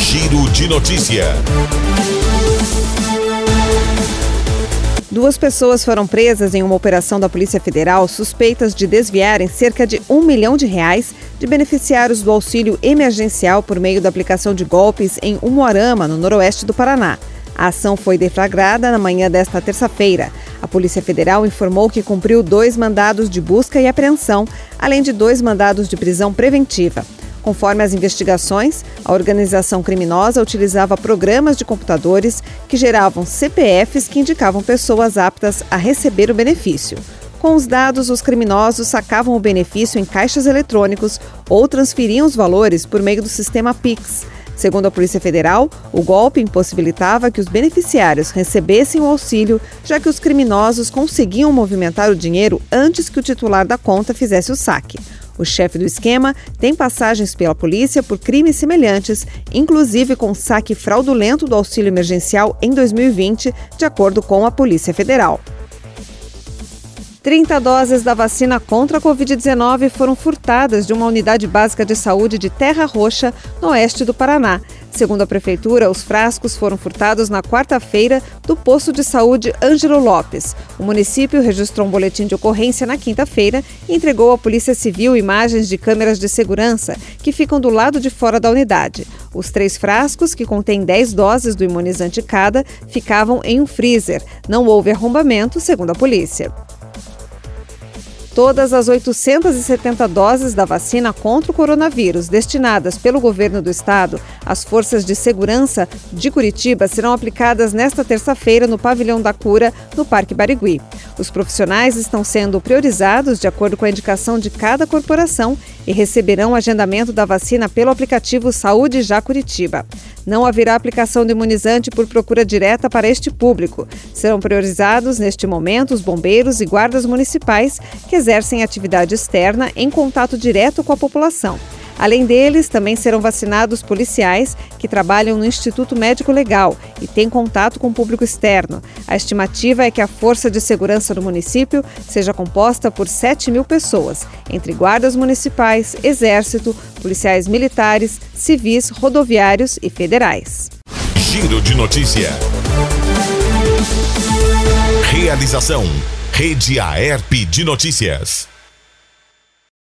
Giro de Notícia. 2 pessoas foram presas em uma operação da Polícia Federal suspeitas de desviarem cerca de R$1 milhão de beneficiários do auxílio emergencial por meio da aplicação de golpes em Umuarama, no noroeste do Paraná. A ação foi deflagrada na manhã desta terça-feira. A Polícia Federal informou que cumpriu 2 mandados de busca e apreensão, além de 2 mandados de prisão preventiva. Conforme as investigações, a organização criminosa utilizava programas de computadores que geravam CPFs que indicavam pessoas aptas a receber o benefício. Com os dados, os criminosos sacavam o benefício em caixas eletrônicos ou transferiam os valores por meio do sistema Pix. Segundo a Polícia Federal, o golpe impossibilitava que os beneficiários recebessem o auxílio, já que os criminosos conseguiam movimentar o dinheiro antes que o titular da conta fizesse o saque. O chefe do esquema tem passagens pela polícia por crimes semelhantes, inclusive com saque fraudulento do auxílio emergencial em 2020, de acordo com a Polícia Federal. 30 doses da vacina contra a Covid-19 foram furtadas de uma unidade básica de saúde de Terra Roxa, no oeste do Paraná. Segundo a Prefeitura, os frascos foram furtados na quarta-feira do posto de saúde Ângelo Lopes. O município registrou um boletim de ocorrência na quinta-feira e entregou à Polícia Civil imagens de câmeras de segurança que ficam do lado de fora da unidade. Os 3 frascos, que contêm 10 doses do imunizante cada, ficavam em um freezer. Não houve arrombamento, segundo a polícia. Todas as 870 doses da vacina contra o coronavírus destinadas pelo governo do estado às forças de segurança de Curitiba serão aplicadas nesta terça-feira no Pavilhão da Cura, no Parque Barigui. Os profissionais estão sendo priorizados de acordo com a indicação de cada corporação e receberão agendamento da vacina pelo aplicativo Saúde Já Curitiba. Não haverá aplicação do imunizante por procura direta para este público. Serão priorizados, neste momento, os bombeiros e guardas municipais que exercem atividade externa em contato direto com a população. Além deles, também serão vacinados policiais que trabalham no Instituto Médico Legal e têm contato com o público externo. A estimativa é que a Força de Segurança do município seja composta por 7.000 pessoas, entre guardas municipais, exército, policiais militares, civis, rodoviários e federais. Giro de Notícia. Realização: Rede Aerp de Notícias.